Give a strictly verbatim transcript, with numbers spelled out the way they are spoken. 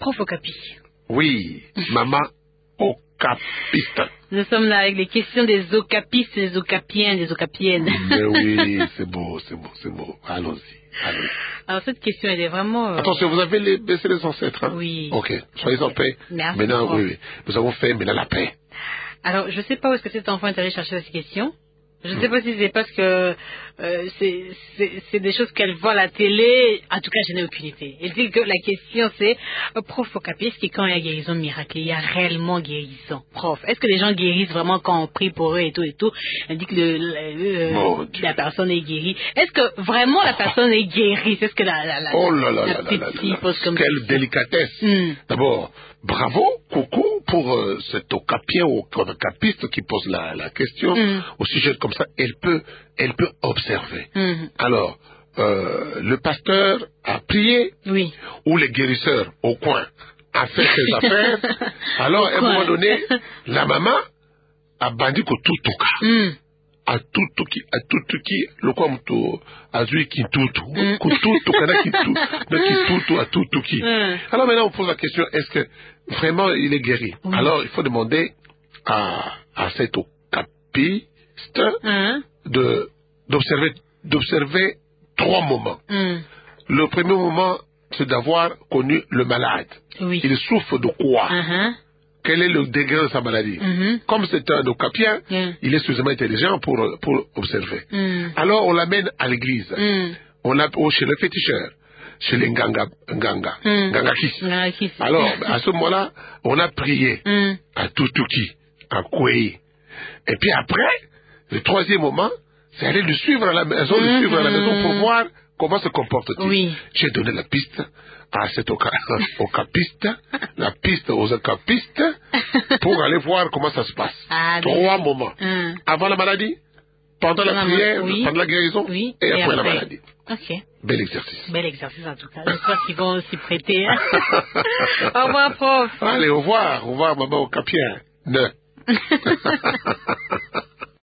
prof Okapi. Oui, maman Okapiste. Nous sommes là avec les questions des Okapistes, des Okapiens, des Okapiennes. Mais oui, c'est beau, c'est beau, c'est beau. Allons-y, allons-y. Alors cette question, elle est vraiment... Euh... Attention, vous avez les, baissé les ancêtres, hein? Oui. Ok, soyez en paix. Merci. Maintenant, prof. oui, oui. Nous avons fait maintenant la paix. Alors, je ne sais pas où est-ce que cet enfant est allé chercher cette question. Je ne sais pas si c'est parce que euh, c'est des choses qu'elle voit à la télé. En tout cas, je n'ai aucune idée. Elle dit que la question c'est, euh, prof Okapi, est-ce que quand il y a guérison miracle, il y a réellement guérison? Prof, est-ce que les gens guérissent vraiment quand on prie pour eux et tout et tout? Elle dit que le, le, Mon la personne est guérie. Est-ce que vraiment la personne est guérie? C'est ce que la, la, la, oh là là la là petite là là fille là. pose comme Quelle question. délicatesse. Mm. D'abord, bravo, coucou pour euh, cet Okapien ou Okapiste qui pose la, la question. Mm. Au sujet comme ça, elle peut, elle peut observer. Mm. Alors, euh, le pasteur a prié, oui. ou le guérisseur au coin a fait ses affaires. Alors, à un moment donné, la maman a bandit que tout toka. Mm. A tout qui a tout qui le comme tout a lui qui tout tout que tout tout kana qui tout mais qui tout tout a tout qui. Alors maintenant on pose la question, est-ce que vraiment il est guéri? Oui. Alors il faut demander à à cet Okapiste mm. de d'observer d'observer trois moments. Mm. Le premier moment, c'est d'avoir connu le malade. Oui. Il souffre de quoi? Uh-huh. Quel est le degré de sa maladie? Mm-hmm. Comme c'est un Okapien, mm. il est suffisamment intelligent pour, pour observer. Mm. Alors on l'amène à l'église. Mm. On l'a chez le féticheur, chez les Nganga, Nganga, mm. Ngangakis. Alors à ce moment-là, on a prié mm. à Tutuki, à Kwei. Et puis après, le troisième moment, c'est aller le suivre à la maison, mm-hmm. le suivre à la maison pour voir comment se comporte-t-il. Oui. J'ai donné la piste à cet Okapiste, la piste aux Okapistes, pour aller voir comment ça se passe. Ah, Trois bien. moments. Hum. Avant la maladie, pendant la, la prière, oui. pendant la guérison, oui. et, et après, après la maladie. Ok. Bel exercice. Bel exercice en tout cas. J'espère qu'ils vont s'y prêter. Au revoir, prof. Allez, au revoir. Au revoir, maman Okapien. Ne.